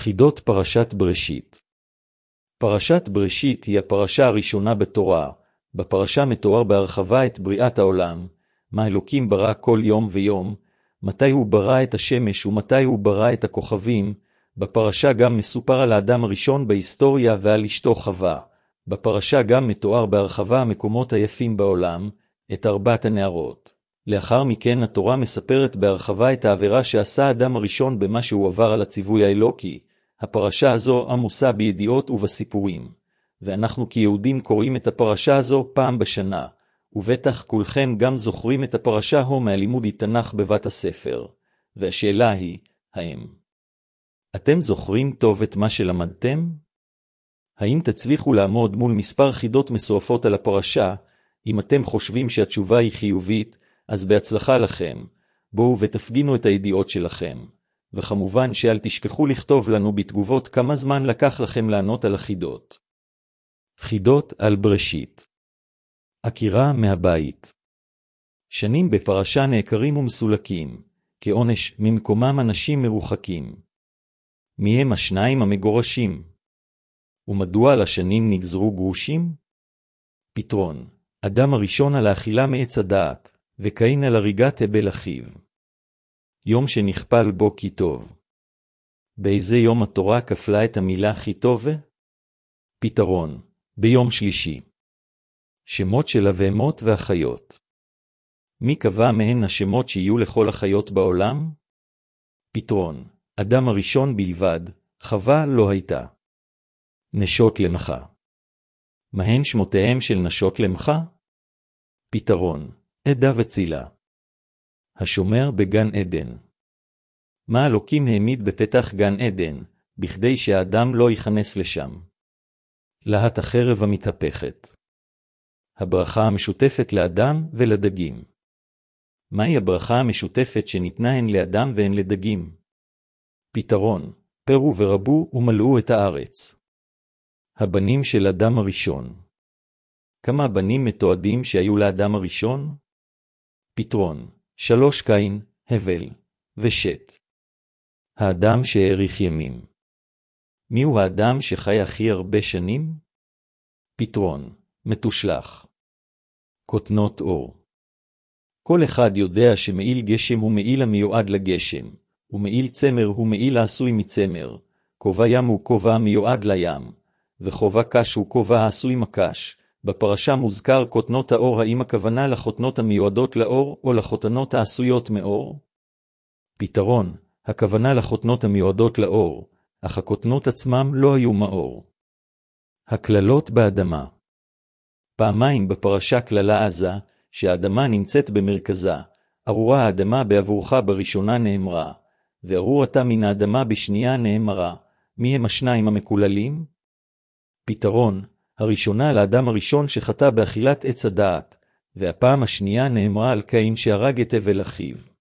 חידות פרשת בראשית. פרשת בראשית היא הפרשה הראשונה בתורה. בפרשה מתואר בהרחבה את בריאת העולם, מה אלוקים ברא כל יום ויום, מתי הוא ברא את השמש ומתי הוא ברא את הכוכבים. בפרשה גם מסופר על האדם הראשון בהיסטוריה ועל אשתו חווה. בפרשה גם מתואר בהרחבה המקומות היפים בעולם, את 4 הנערות. לאחר מכן התורה מספרת בהרחבה את העבירה שעשה האדם הראשון במה שהוא עבר על הציווי האלוקי. הפרשה הזו עמוסה בידיעות ובסיפורים, ואנחנו כיהודים קוראים את הפרשה הזו פעם בשנה, ובטח כולכם גם זוכרים את הפרשה הו מהלימוד תנ"ך בבית הספר. והשאלה היא, האם אתם זוכרים טוב את מה שלמדתם? האם תצליחו לעמוד מול מספר חידות מסועפות על הפרשה? אם אתם חושבים שהתשובה היא חיובית, אז בהצלחה לכם. בואו ותפגינו את הידיעות שלכם. וכמובן שאל תשכחו לכתוב לנו בתגובות כמה זמן לקח לכם לענות על החידות. חידות על בראשית. עקירה מהבית. שנים בפרשה נעקרים ומסולקים, כעונש ממקומם אנשים מרוחקים. מי הם השניים המגורשים? ומדוע על השנים נגזרו גרושים? פתרון. אדם הראשון על האכילה מעץ הדעת, וקין על הריגת הבל אחיו. יום שנכפל בו כי טוב. באיזה יום התורה כפלה את המילה כי טוב? פתרון. ביום שלישי. שמות של הבהמות והחיות. מי קבע מהן השמות שיהיו לכל החיות בעולם? פתרון. אדם הראשון בלבד, חווה לא הייתה. נשות למך. מהן שמותיהם של נשות למך? פתרון. עדה וצילה. השומר בגן עדן. מה אלוקים העמיד בפתח גן עדן, בכדי שהאדם לא ייכנס לשם? להט החרב המתהפכת. הברכה המשותפת לאדם ולדגים. מהי הברכה המשותפת שניתנה הן לאדם והן לדגים? פתרון. פרו ורבו ומלאו את הארץ. הבנים של אדם הראשון. כמה בנים מתועדים שהיו לאדם הראשון? פתרון. 3 קין, הבל, ושת. האדם שהאריך ימים. מיהו האדם שחי הכי הרבה שנים? פתרון. מתושלח. כותנות אור. כל אחד יודע שמעיל גשם הוא מעיל המיועד לגשם, ומעיל צמר הוא מעיל העשוי מצמר, כובע ים הוא כובע המיועד לים, וכובע קש הוא כובע העשוי מקש. בפרשה מוזכר כותנות האור, האם הכוונה לכותנות המיועדות לאור או לכותנות העשויות מאור? פתרון. הכוונה לכותנות המיועדות לאור, אך הכותנות עצמם לא היו מאור. הכללות באדמה. פעמיים בפרשה כללה עזה, שהאדמה נמצאת במרכזה. ארורה האדמה בעבורך בראשונה נאמרה, וארור אתה מן האדמה בשנייה נאמרה. מי הם השניים המקוללים? פתרון. הראשונה על האדם הראשון שחטא באכילת עץ הדעת, והפעם השנייה נאמרה על קין שהרג את הבל אחיו.